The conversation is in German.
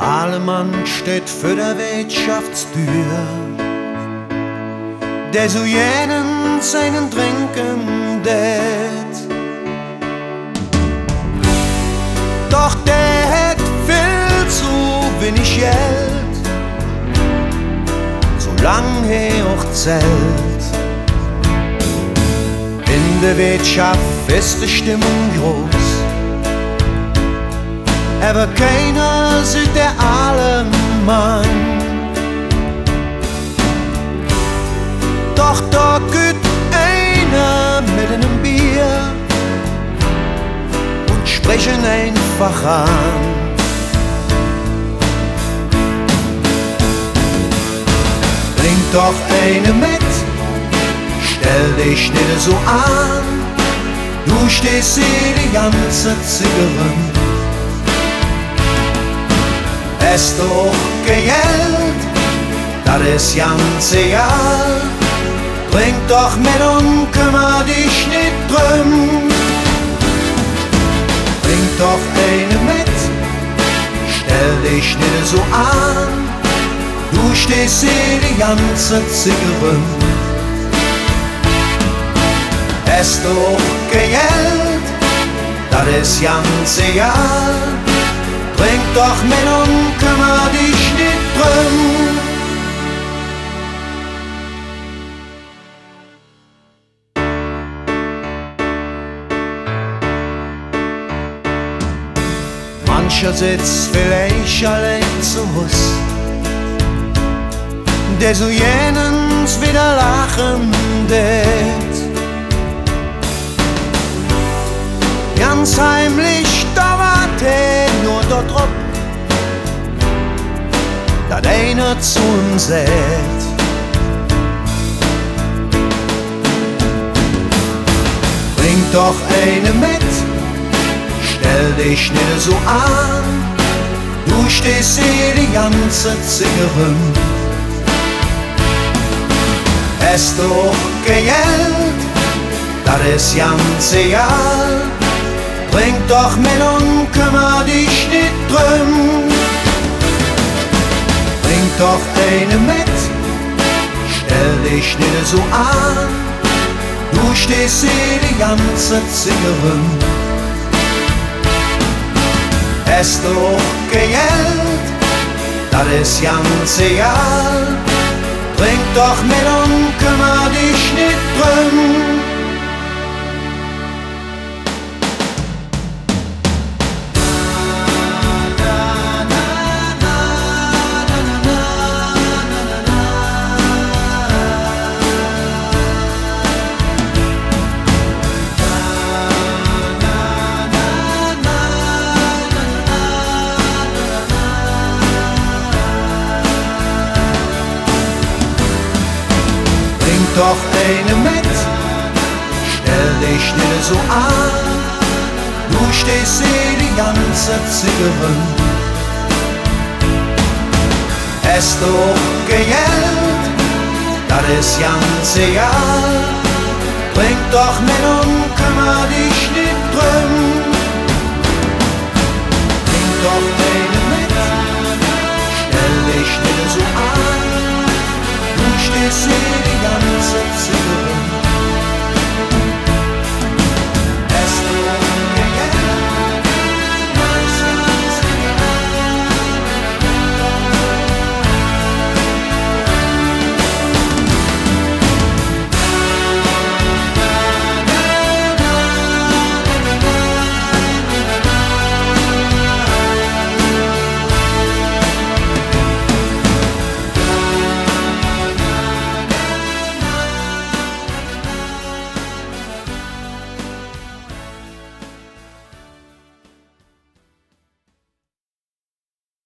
Allemann steht für der Wirtschaftstür, der so jenen seinen Trinken tät. Doch der hat viel zu wenig Geld, solange er auch zählt. In der Wirtschaft ist die Stimmung groß, aber keiner sieht der Allemann. Doch da geht einer mit einem Bier und sprechen einfach an. Bring doch eine mit, stell dich nicht so an, du stehst hier die ganze Zigarren. Es doch Geld, das ist ganz egal. Bring doch mit und kümmer dich nicht drum. Bring doch eine mit, stell dich nicht so an, du stehst hier die ganze Zigarren. Es doch Geld, das ist ganz egal. Bring doch mit und kümmer dich nicht drum. Mancher sitzt vielleicht allein zu Hus, der so jenens wieder lachen tät. Ganz heimlich dauert er nur dort drauf, dat einer zu uns sät. Bring doch eine mit, stell dich nicht so an, du stehst hier die ganze Zigarren. Es doch Geld, das ist ganz egal. Bring doch mit und kümmer dich nicht drum. Bring doch eine mit, stell dich nicht so an, du stehst hier die ganze Zigarren. Es doch Geld, das ist ganz egal. Bring doch mit und kümmer dich nicht drum. Doch eine mit, stell dich nicht so an, du stehst hier die ganze Zigarren. Es doch Geld, das ist ganz egal. Bring doch mit und kümmer